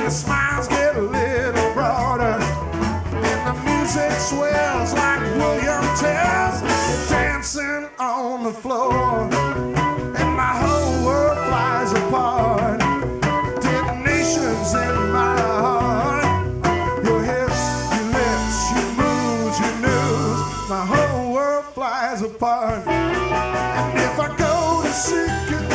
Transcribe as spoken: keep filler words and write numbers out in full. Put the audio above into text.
your smiles get a little broader, and the music swells like William Tell's. Dancing on the floor, and my whole world flies apart. Detonations in my heart. Your hips, your lips, your moves, your news. My whole world flies apart. And if I go to seek it